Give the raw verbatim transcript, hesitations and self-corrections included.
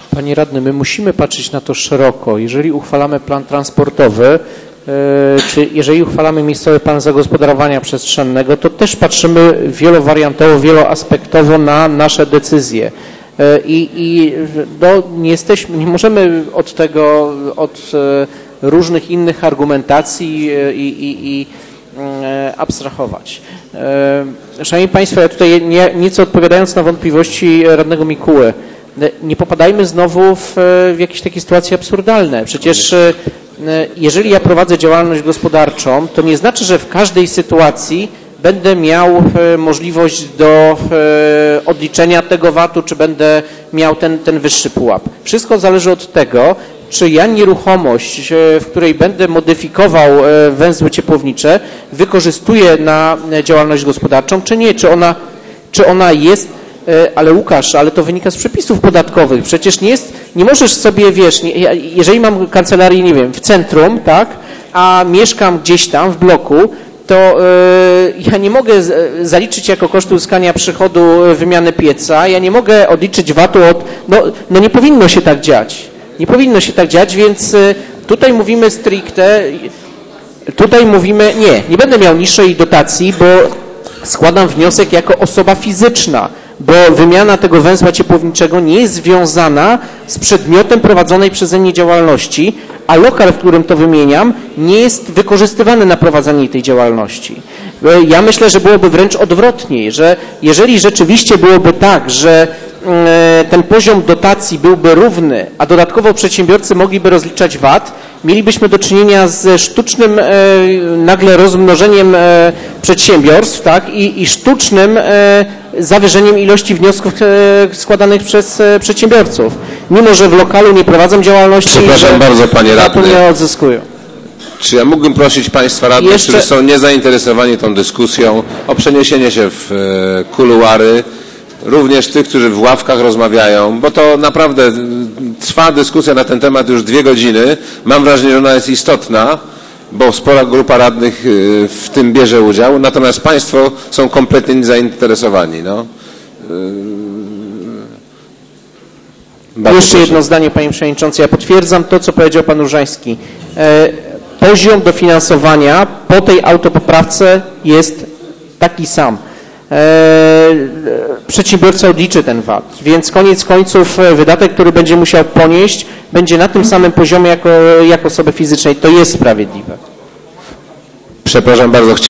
Panie radny, my musimy patrzeć na to szeroko. Jeżeli uchwalamy plan transportowy, czy jeżeli uchwalamy miejscowy plan zagospodarowania przestrzennego, to też patrzymy wielowariantowo, wieloaspektowo na nasze decyzje. I, i no, nie jesteśmy, nie możemy od tego, od różnych innych argumentacji i, i, i abstrahować. Szanowni Państwo, ja tutaj nie, nieco odpowiadając na wątpliwości radnego Mikuły, nie popadajmy znowu w, w jakieś takie sytuacje absurdalne. Przecież jeżeli ja prowadzę działalność gospodarczą, to nie znaczy, że w każdej sytuacji będę miał możliwość do odliczenia tego vatu, czy będę miał ten, ten wyższy pułap. Wszystko zależy od tego, czy ja nieruchomość, w której będę modyfikował węzły ciepłownicze, wykorzystuję na działalność gospodarczą, czy nie, czy ona, czy ona jest, ale Łukasz, ale to wynika z przepisów podatkowych. Przecież nie jest, nie możesz sobie, wiesz, nie, jeżeli mam kancelarię, nie wiem, w centrum, tak, a mieszkam gdzieś tam w bloku, to y, ja nie mogę z, zaliczyć jako koszty uzyskania przychodu wymiany pieca, ja nie mogę odliczyć vatu od, no, no nie powinno się tak dziać. Nie powinno się tak dziać, więc y, tutaj mówimy stricte, tutaj mówimy, nie, nie będę miał niższej dotacji, bo składam wniosek jako osoba fizyczna, bo wymiana tego węzła ciepłowniczego nie jest związana z przedmiotem prowadzonej przeze mnie działalności, a lokal, w którym to wymieniam, nie jest wykorzystywany na prowadzenie tej działalności. Ja myślę, że byłoby wręcz odwrotnie, że jeżeli rzeczywiście byłoby tak, że ten poziom dotacji byłby równy, a dodatkowo przedsiębiorcy mogliby rozliczać vat, mielibyśmy do czynienia ze sztucznym e, nagle rozmnożeniem e, przedsiębiorstw, tak, i, i sztucznym e, zawyżeniem ilości wniosków e, składanych przez e, przedsiębiorców. Mimo że w lokalu nie prowadzą działalności, przepraszam bardzo, panie radny, nie odzyskują. Czy ja mógłbym prosić państwa radnych, Jeszcze... którzy są niezainteresowani tą dyskusją, o przeniesienie się w e, kuluary, również tych, którzy w ławkach rozmawiają, bo to naprawdę trwa dyskusja na ten temat już dwie godziny. Mam wrażenie, że ona jest istotna, bo spora grupa radnych w tym bierze udział, natomiast państwo są kompletnie niezainteresowani. No. Bardzo Jeszcze proszę. Jedno zdanie, panie przewodniczący. Ja potwierdzam to, co powiedział pan Różański. E, poziom dofinansowania po tej autopoprawce jest taki sam. Przedsiębiorca odliczy ten vat, więc koniec końców wydatek, który będzie musiał ponieść, będzie na tym samym poziomie jako, jako osoby fizycznej. To jest sprawiedliwe. Przepraszam bardzo.